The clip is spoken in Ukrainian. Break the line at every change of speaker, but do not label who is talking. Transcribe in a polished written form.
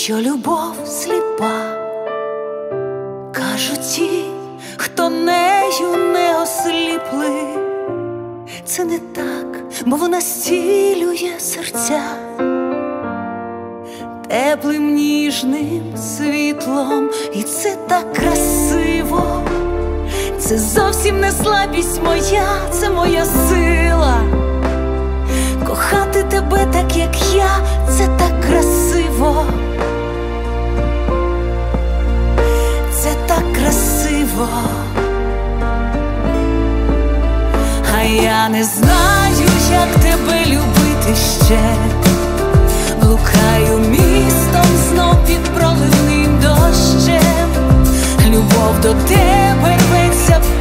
що любов сліпа. Кажуть ті, хто нею не осліпли. Це не так, бо вона зцілює серця теплим ніжним світлом. І це так красиво. Це зовсім не слабість моя, це моя сила. Кохати тебе так, як я, це так красиво. Це так красиво. А я не знаю, як тебе любити ще. Блукаю містом знов під проливним дощем. Любов до тебе рветься